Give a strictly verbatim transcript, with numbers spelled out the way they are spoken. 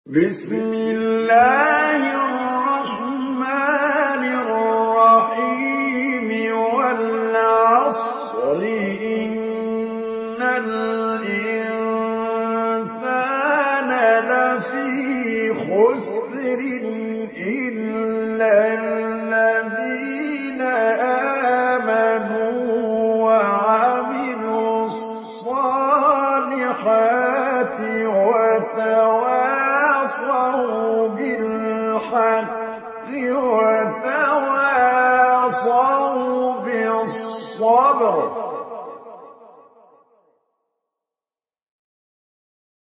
بسم الله الرحمن الرحيم والعصر إن الإنسان لفي خسر إلا الذين آمنوا وعملوا الصالحات وتواصوا بالحق وتواصوا بالصبر